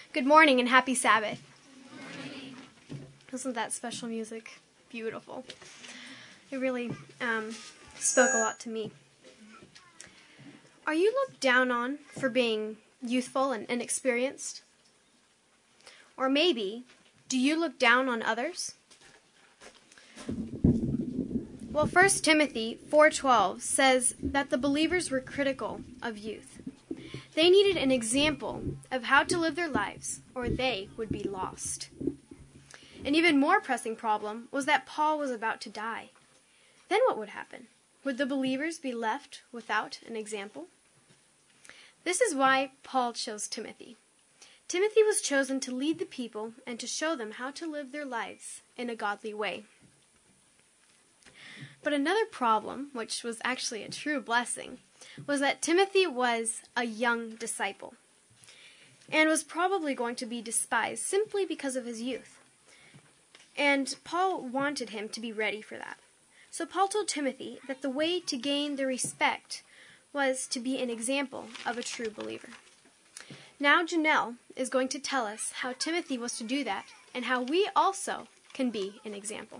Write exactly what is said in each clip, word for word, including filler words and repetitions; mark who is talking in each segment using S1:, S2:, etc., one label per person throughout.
S1: Good morning and happy Sabbath. Isn't that special music beautiful? It really um, spoke a lot to me. Are you looked down on for being youthful and inexperienced? Or maybe, do you look down on others? Well, First Timothy four twelve says that the believers were critical of youth. They needed an example of how to live their lives, or they would be lost. An even more pressing problem was that Paul was about to die. Then what would happen? Would the believers be left without an example? This is why Paul chose Timothy. Timothy was chosen to lead the people and to show them how to live their lives in a godly way. But another problem, which was actually a true blessing, was that Timothy was a young disciple and was probably going to be despised simply because of his youth. And Paul wanted him to be ready for that. So Paul told Timothy that the way to gain their respect was to be an example of a true believer. Now Janelle is going to tell us how Timothy was to do that and how we also can be an example.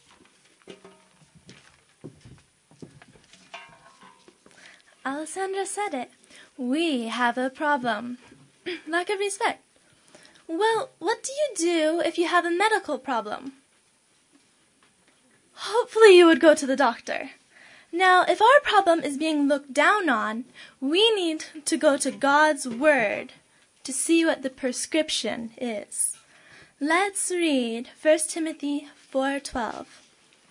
S2: Alessandra said it. We have a problem. Lack of respect. Well, what do you do if you have a medical problem? Hopefully you would go to the doctor. Now, if our problem is being looked down on, we need to go to God's Word to see what the prescription is. Let's read First Timothy four twelve.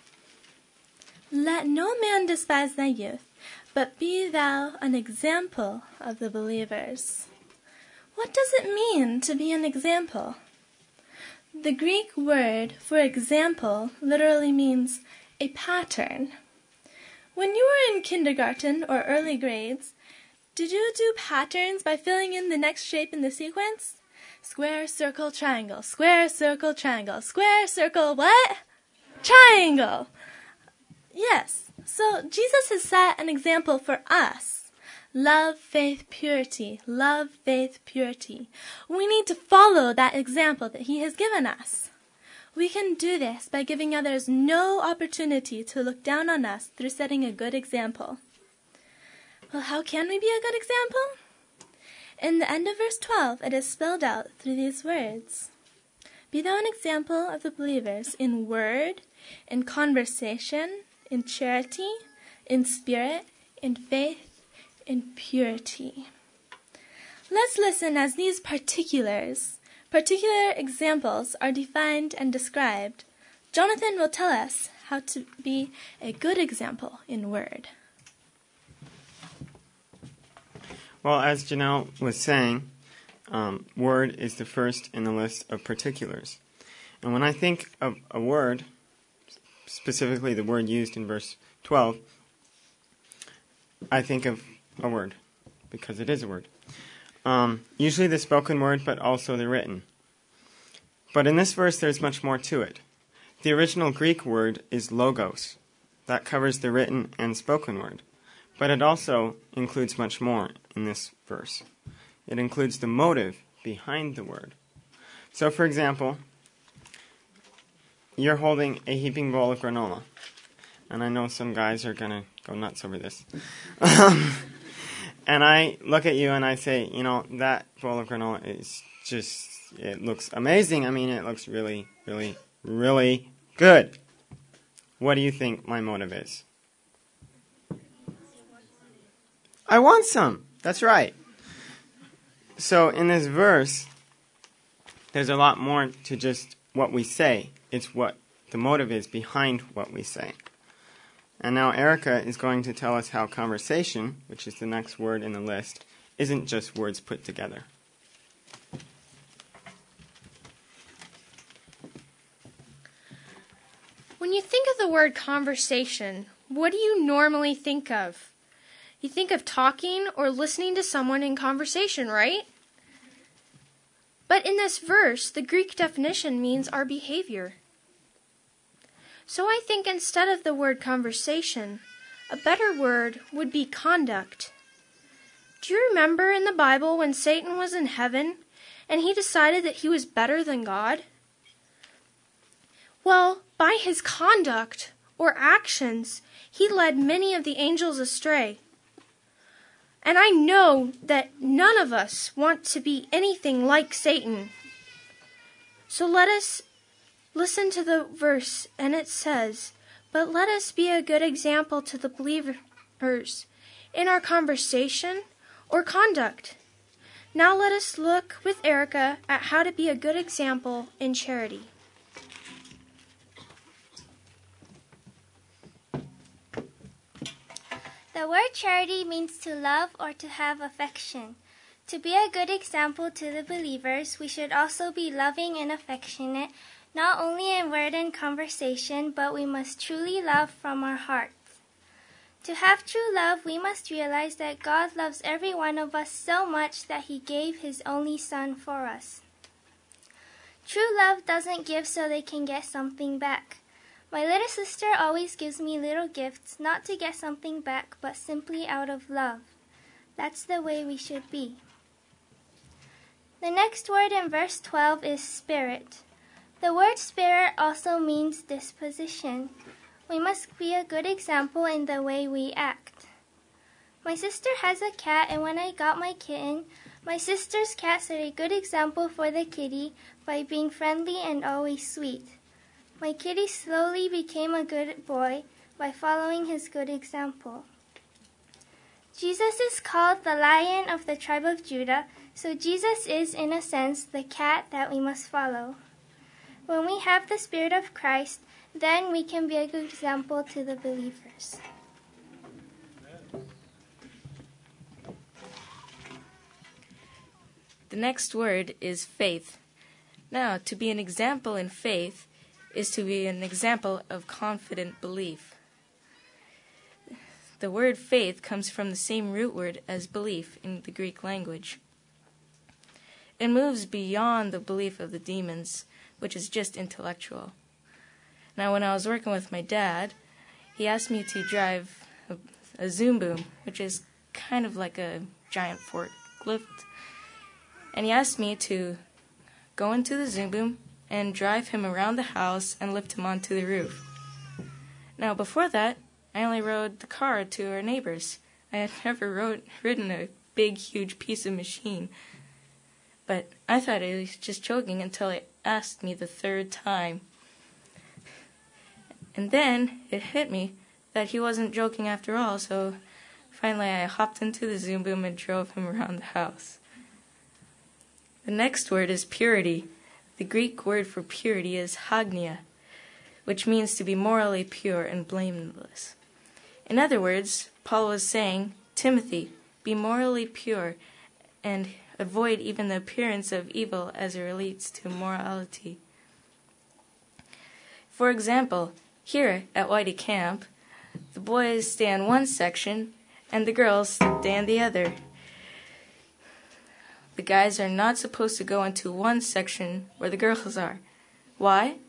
S2: Let no man despise thy youth, but be thou an example of the believers. What does it mean to be an example? The Greek word for example literally means a pattern. When you were in kindergarten or early grades, did you do patterns by filling in the next shape in the sequence? Square, circle, triangle, square, circle, triangle, square, circle, what? Triangle! Yes. So Jesus has set an example for us. Love, faith, purity. Love, faith, purity. We need to follow that example that he has given us. We can do this by giving others no opportunity to look down on us through setting a good example. Well, how can we be a good example? In the end of verse twelve, it is spelled out through these words. Be thou an example of the believers in word, in conversation, in charity, in spirit, in faith, in purity. Let's listen as these particulars, particular examples are defined and described. Jonathan will tell us how to be a good example in word.
S3: Well, as Janelle was saying, um, word is the first in the list of particulars. And when I think of a word, specifically the word used in verse twelve, I think of a word, because it is a word. Um, usually the spoken word, but also the written. But in this verse, there's much more to it. The original Greek word is logos. That covers the written and spoken word. But it also includes much more in this verse. It includes the motive behind the word. So, for example, you're holding a heaping bowl of granola. And I know some guys are going to go nuts over this. Um, and I look at you and I say, you know, that bowl of granola is just, it looks amazing. I mean, it looks really, really, really good. What do you think my motive is? I want some. That's right. So in this verse, there's a lot more to just what we say. It's what the motive is behind what we say. And now Erica is going to tell us how conversation, which is the next word in the list, isn't just words put together.
S4: When you think of the word conversation, what do you normally think of? You think of talking or listening to someone in conversation, right? But in this verse, the Greek definition means our behavior. So I think instead of the word conversation, a better word would be conduct. Do you remember in the Bible when Satan was in heaven and he decided that he was better than God? Well, by his conduct or actions, he led many of the angels astray. And I know that none of us want to be anything like Satan. So let us listen to the verse, and it says, "But let us be a good example to the believers in our conversation or conduct." Now let us look with Erica at how to be a good example in charity.
S5: The word charity means to love or to have affection. To be a good example to the believers, we should also be loving and affectionate, not only in word and conversation, but we must truly love from our hearts. To have true love, we must realize that God loves every one of us so much that He gave His only Son for us. True love doesn't give so they can get something back. My little sister always gives me little gifts, not to get something back, but simply out of love. That's the way we should be. The next word in verse twelve is spirit. The word spirit also means disposition. We must be a good example in the way we act. My sister has a cat, and when I got my kitten, my sister's cat set a good example for the kitty by being friendly and always sweet. My kitty slowly became a good boy by following his good example. Jesus is called the Lion of the tribe of Judah, so Jesus is, in a sense, the cat that we must follow. When we have the Spirit of Christ, then we can be a good example to the believers.
S6: The next word is faith. Now, to be an example in faith is to be an example of confident belief. The word faith comes from the same root word as belief in the Greek language. It moves beyond the belief of the demons, which is just intellectual. Now, when I was working with my dad, he asked me to drive a, a Zoom Boom, which is kind of like a giant forklift. And he asked me to go into the Zoom Boom and drive him around the house and lift him onto the roof. Now, before that, I only rode the car to our neighbors. I had never rode, ridden a big, huge piece of machine. But I thought he was just joking until he asked me the third time. And then it hit me that he wasn't joking after all, so finally I hopped into the Zoom Boom and drove him around the house. The next word is purity. The Greek word for purity is hagnia, which means to be morally pure and blameless. In other words, Paul was saying, Timothy, be morally pure and avoid even the appearance of evil as it relates to morality. For example, here at Whitey Camp, the boys stay in one section and the girls stay in the other. The guys are not supposed to go into one section where the girls are. Why?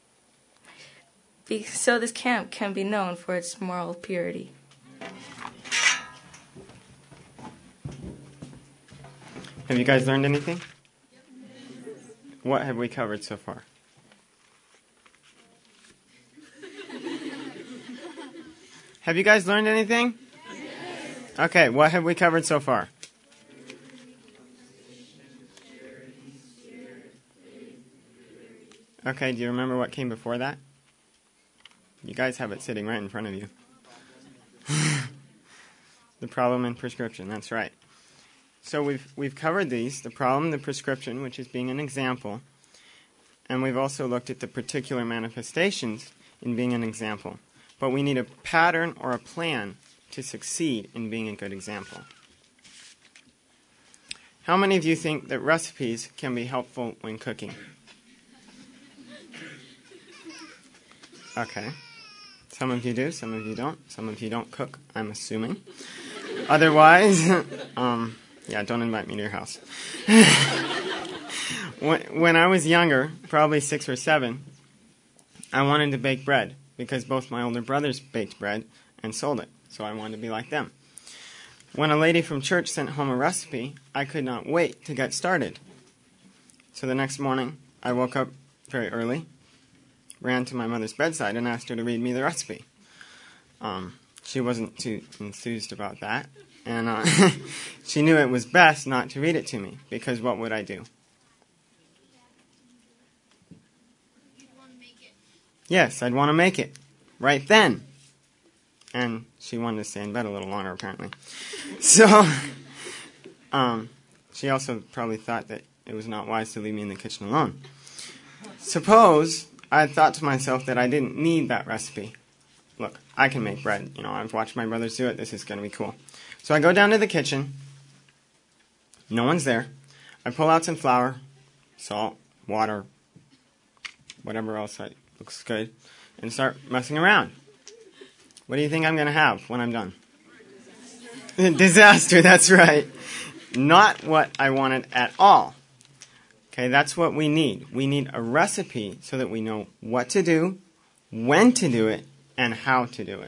S6: Be- so this camp can be known for its moral purity.
S3: Have you guys learned anything? What have we covered so far? Have you guys learned anything? Okay, what have we covered so far? Okay, do you remember what came before that? You guys have it sitting right in front of you. The problem and prescription, that's right. So we've we've covered these, the problem, the prescription, which is being an example, and we've also looked at the particular manifestations in being an example. But we need a pattern or a plan to succeed in being a good example. How many of you think that recipes can be helpful when cooking? Okay. Some of you do, some of you don't. Some of you don't cook, I'm assuming. Otherwise, um, yeah, don't invite me to your house. when, when I was younger, probably six or seven, I wanted to bake bread because both my older brothers baked bread and sold it, so I wanted to be like them. When a lady from church sent home a recipe, I could not wait to get started. So the next morning, I woke up very early, ran to my mother's bedside, and asked her to read me the recipe. Um, she wasn't too enthused about that, and uh, she knew it was best not to read it to me, because what would I do? Yes, I'd want to make it right then. And she wanted to stay in bed a little longer, apparently. So, um, she also probably thought that it was not wise to leave me in the kitchen alone. Suppose I had thought to myself that I didn't need that recipe. Look, I can make bread. You know, I've watched my brothers do it. This is going to be cool. So I go down to the kitchen. No one's there. I pull out some flour, salt, water, whatever else I, looks good, and start messing around. What do you think I'm going to have when I'm done? Disaster, that's right. Not what I wanted at all. Okay, that's what we need. We need a recipe so that we know what to do, when to do it, and how to do it.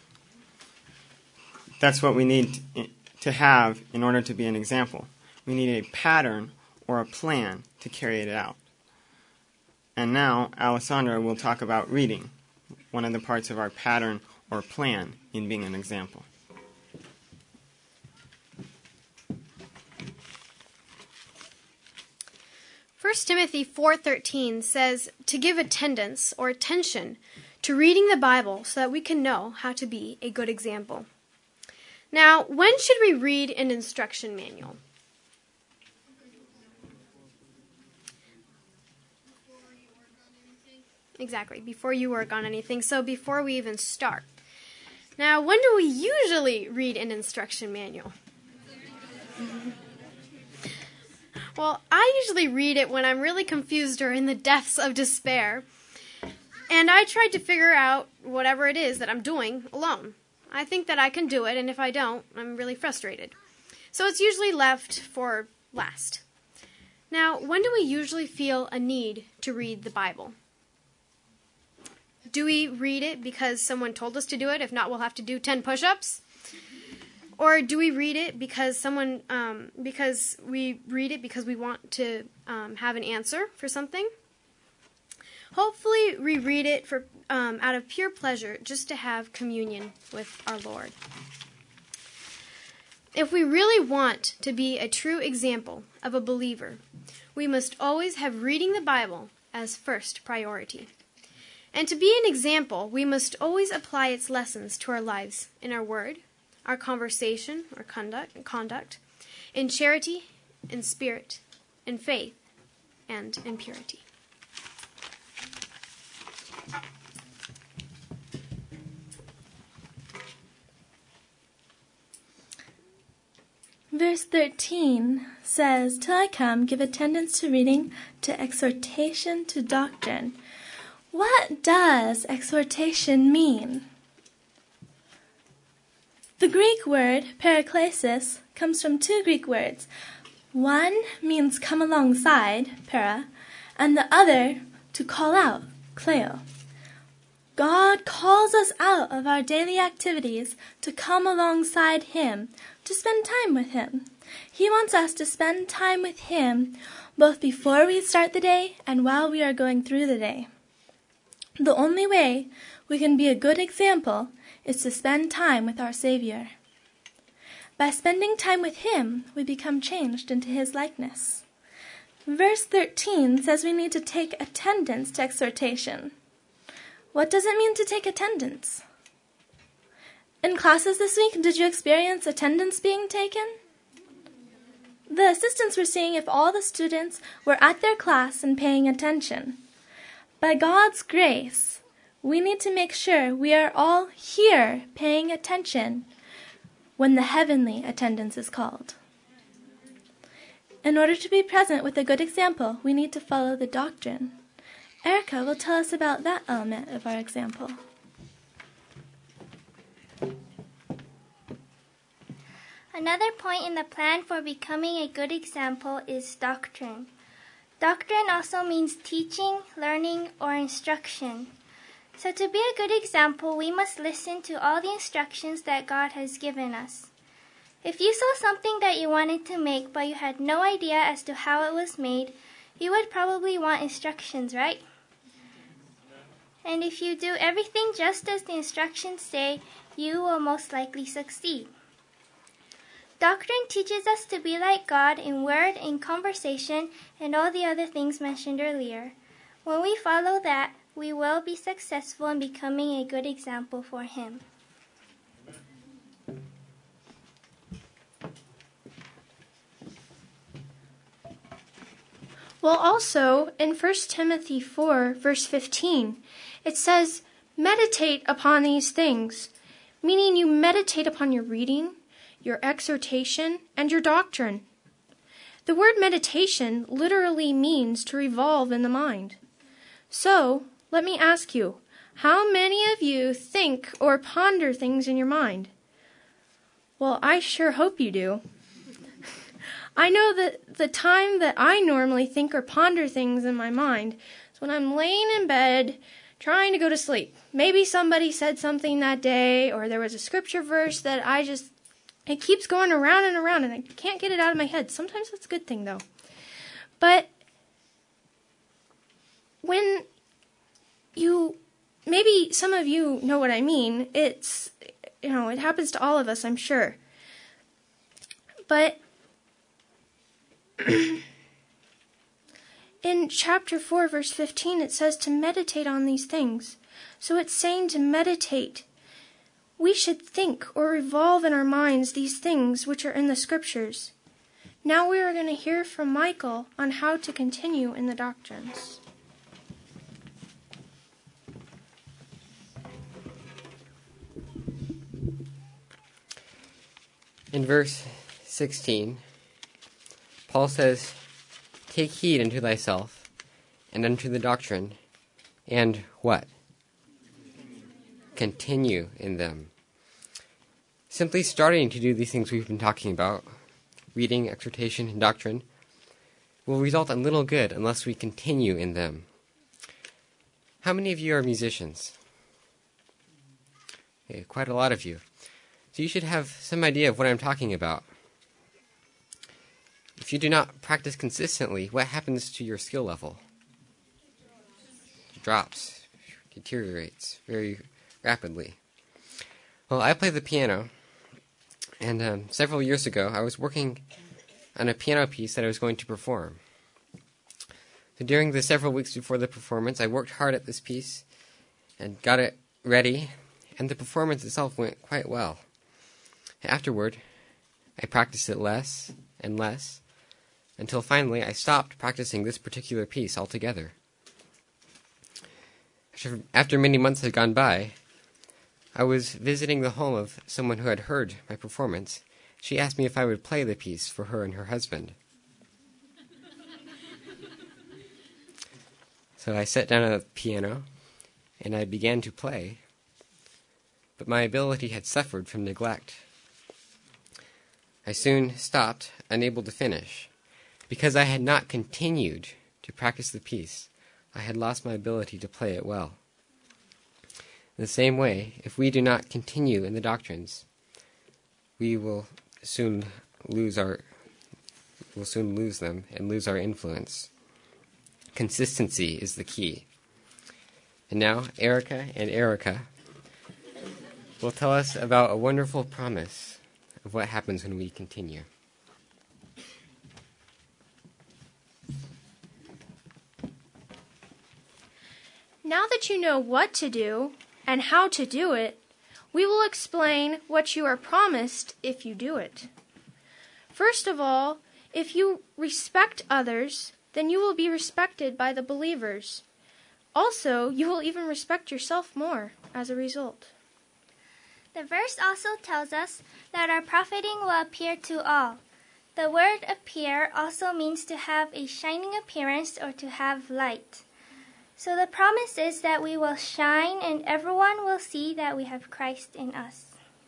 S3: That's what we need to have in order to be an example. We need a pattern or a plan to carry it out. And now, Alessandra will talk about reading, one of the parts of our pattern or plan in being an example.
S1: First Timothy four thirteen says to give attendance or attention to reading the Bible so that we can know how to be a good example. Now, when should we read an instruction manual? Exactly, before you work on anything, so before we even start. Now, when do we usually read an instruction manual? Well, I usually read it when I'm really confused or in the depths of despair, and I try to figure out whatever it is that I'm doing alone. I think that I can do it, and if I don't, I'm really frustrated. So it's usually left for last. Now, when do we usually feel a need to read the Bible? Do we read it because someone told us to do it? If not, we'll have to do ten push-ups. Or do we read it because someone, um, because we read it because we want to um, have an answer for something? Hopefully, we read it for um, out of pure pleasure, just to have communion with our Lord. If we really want to be a true example of a believer, we must always have reading the Bible as first priority. And to be an example, we must always apply its lessons to our lives in our word, our conversation, or conduct, conduct, in charity, in spirit, in faith, and in purity.
S2: Verse thirteen says, "Till I come, give attendance to reading, to exhortation, to doctrine." What does exhortation mean? The Greek word paraklesis comes from two Greek words. One means come alongside, para, and the other to call out, kleo. God calls us out of our daily activities to come alongside Him, to spend time with Him. He wants us to spend time with Him both before we start the day and while we are going through the day. The only way we can be a good example is to spend time with our Savior. By spending time with Him, we become changed into His likeness. Verse thirteen says we need to take attendance to exhortation. What does it mean to take attendance? In classes this week, did you experience attendance being taken? The assistants were seeing if all the students were at their class and paying attention. By God's grace, we need to make sure we are all here paying attention when the heavenly attendance is called. In order to be present with a good example, we need to follow the doctrine. Erica will tell us about that element of our example.
S5: Another point in the plan for becoming a good example is doctrine. Doctrine also means teaching, learning, or instruction. So to be a good example, we must listen to all the instructions that God has given us. If you saw something that you wanted to make but you had no idea as to how it was made, you would probably want instructions, right? And if you do everything just as the instructions say, you will most likely succeed. Doctrine teaches us to be like God in word, in conversation, and all the other things mentioned earlier. When we follow that, we will be successful in becoming a good example for Him.
S4: Well, also, in First Timothy four, verse fifteen, it says, meditate upon these things, meaning you meditate upon your reading, your exhortation, and your doctrine. The word meditation literally means to revolve in the mind. So, let me ask you, how many of you think or ponder things in your mind? Well, I sure hope you do. I know that the time that I normally think or ponder things in my mind is when I'm laying in bed trying to go to sleep. Maybe somebody said something that day, or there was a scripture verse that I just, it keeps going around and around and I can't get it out of my head. Sometimes that's a good thing though. But when you, maybe some of you know what I mean, it's, you know, it happens to all of us, I'm sure. But in chapter four, verse fifteen, it says to meditate on these things. So it's saying to meditate. We should think or revolve in our minds these things which are in the scriptures. Now we are going to hear from Michael on how to continue in the doctrines.
S7: In verse sixteen, Paul says, take heed unto thyself, and unto the doctrine, and what? Continue in them. Simply starting to do these things we've been talking about, reading, exhortation, and doctrine, will result in little good unless we continue in them. How many of you are musicians? Okay, quite a lot of you. So you should have some idea of what I'm talking about. If you do not practice consistently, what happens to your skill level? It drops, deteriorates very rapidly. Well, I play the piano, and um, several years ago, I was working on a piano piece that I was going to perform. So during the several weeks before the performance, I worked hard at this piece and got it ready, and the performance itself went quite well. Afterward, I practiced it less and less, until finally I stopped practicing this particular piece altogether. After, after many months had gone by, I was visiting the home of someone who had heard my performance. She asked me if I would play the piece for her and her husband. So I sat down at the piano, and I began to play, but my ability had suffered from neglect. I soon stopped, unable to finish. Because I had not continued to practice the piece, I had lost my ability to play it well. In the same way, if we do not continue in the doctrines, we will soon lose our will soon lose them and lose our influence. Consistency is the key. And now, Erica and Erica will tell us about a wonderful promise of what happens when we continue.
S4: Now that you know what to do and how to do it, we will explain what you are promised if you do it. First of all, if you respect others, then you will be respected by the believers. Also, you will even respect yourself more as a result.
S5: The verse also tells us that our profiting will appear to all. The word appear also means to have a shining appearance or to have light. So the promise is that we will shine and everyone will see that we have Christ in us.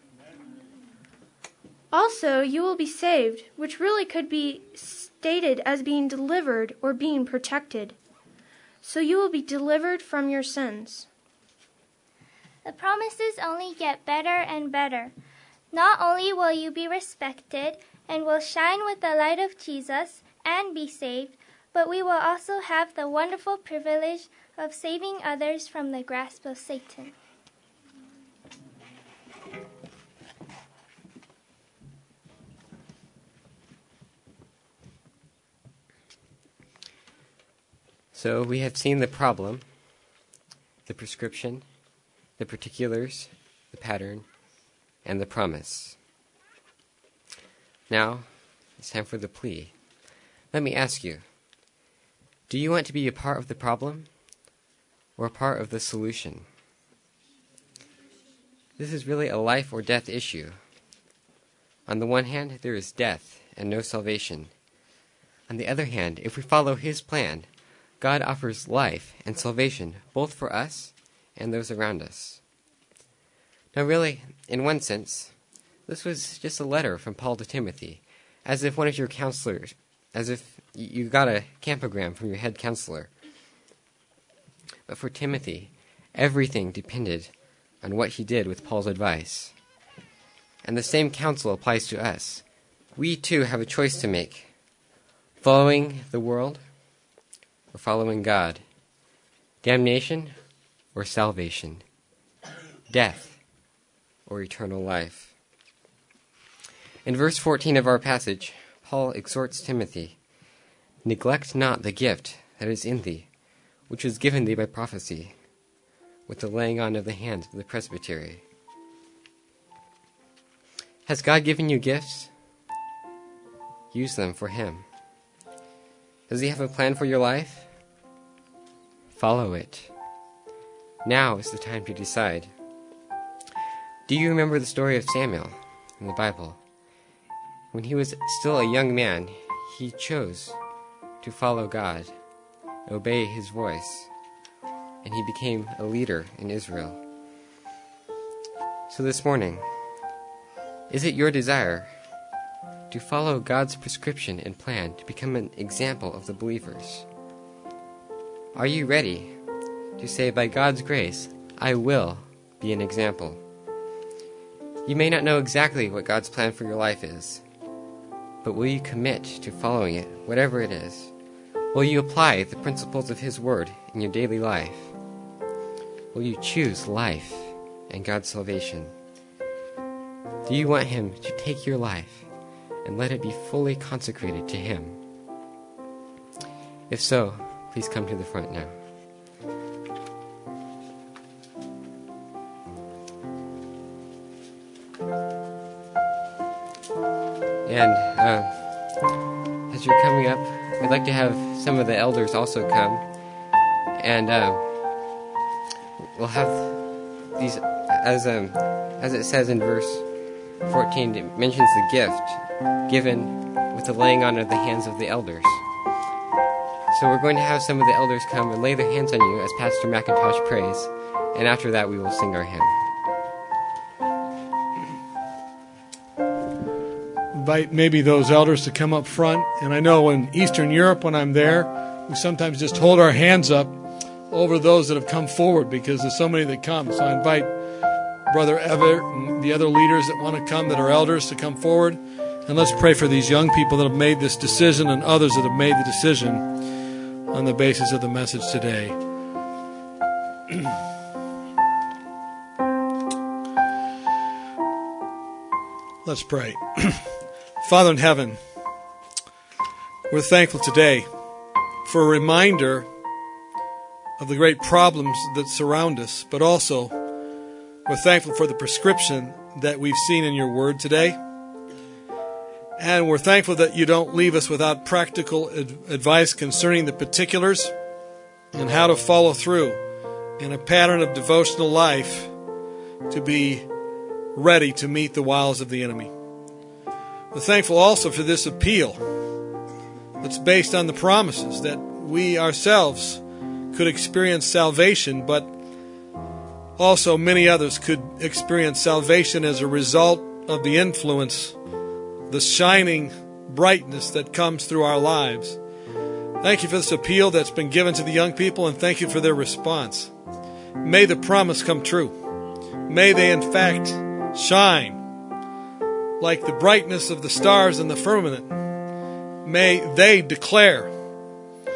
S4: Also, you will be saved, which really could be stated as being delivered or being protected. So you will be delivered from your sins.
S5: The promises only get better and better. Not only will you be respected and will shine with the light of Jesus and be saved, but we will also have the wonderful privilege of saving others from the grasp of Satan.
S7: So we have seen the problem, the prescription, the particulars, the pattern, and the promise. Now, it's time for the plea. Let me ask you, do you want to be a part of the problem or a part of the solution? This is really a life or death issue. On the one hand, there is death and no salvation. On the other hand, if we follow His plan, God offers life and salvation both for us and those around us. Now really, in one sense, this was just a letter from Paul to Timothy, as if one of your counselors, as if you got a campogram from your head counselor. But for Timothy, everything depended on what he did with Paul's advice. And the same counsel applies to us. We too have a choice to make, following the world or following God, damnation or salvation, death or eternal life. In verse fourteen of our passage, Paul exhorts Timothy, "Neglect not the gift that is in thee, which was given thee by prophecy, with the laying on of the hands of the presbytery." Has God given you gifts? Use them for Him. Does He have a plan for your life? Follow it. Now is the time to decide. Do you remember the story of Samuel in the Bible? When he was still a young man, he chose to follow God, obey His voice, and he became a leader in Israel. So this morning, is it your desire to follow God's prescription and plan to become an example of the believers? Are you ready to say, by God's grace, I will be an example? You may not know exactly what God's plan for your life is, but will you commit to following it, whatever it is? Will you apply the principles of His Word in your daily life? Will you choose life and God's salvation? Do you want Him to take your life and let it be fully consecrated to Him? If so, please come to the front now. And uh, as you're coming up, I'd like to have some of the elders also come. And uh, we'll have these, as um, as it says in verse fourteen, it mentions the gift given with the laying on of the hands of the elders. So we're going to have some of the elders come and lay their hands on you as Pastor McIntosh prays, and after that we will sing our hymn.
S8: Invite maybe those elders to come up front. And I know in Eastern Europe, when I'm there, we sometimes just hold our hands up over those that have come forward because there's so many that come. So I invite Brother Everett and the other leaders that want to come, that are elders, to come forward. And let's pray for these young people that have made this decision and others that have made the decision on the basis of the message today. Let's pray. Father in heaven, we're thankful today for a reminder of the great problems that surround us, but also we're thankful for the prescription that we've seen in your word today. And we're thankful that you don't leave us without practical ad- advice concerning the particulars and how to follow through in a pattern of devotional life to be ready to meet the wiles of the enemy. We're thankful also for this appeal that's based on the promises that we ourselves could experience salvation, but also many others could experience salvation as a result of the influence, the shining brightness that comes through our lives. Thank you for this appeal that's been given to the young people, and thank you for their response. May the promise come true. May they in fact shine like the brightness of the stars in the firmament. May they declare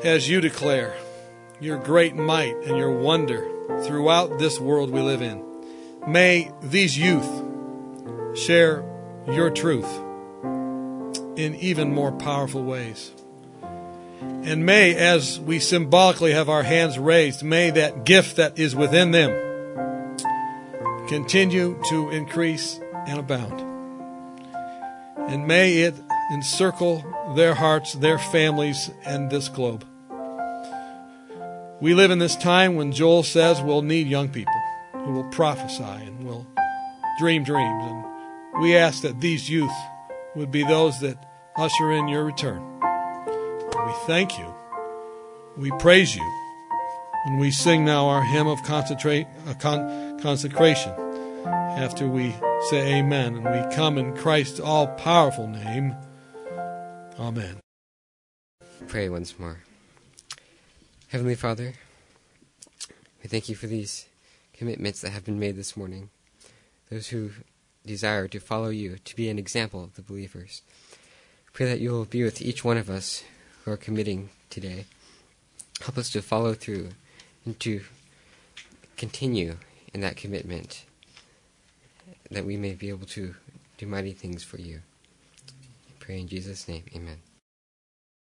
S8: as you declare your great might and your wonder throughout this world we live in. May these youth share your truth in even more powerful ways. And may, as we symbolically have our hands raised, may that gift that is within them continue to increase and abound. And may it encircle their hearts, their families, and this globe. We live in this time when Joel says we'll need young people who will prophesy and will dream dreams. And we ask that these youth would be those that usher in your return. We thank you. We praise you. And we sing now our hymn of concentrate, uh, con- consecration after we say amen. And we come in Christ's all-powerful name. Amen.
S7: Pray once more. Heavenly Father, we thank you for these commitments that have been made this morning. Those who desire to follow you, to be an example of the believers. Pray that you will be with each one of us who are committing today. Help us to follow through and to continue in that commitment, that we may be able to do mighty things for you. I pray in Jesus' name, amen.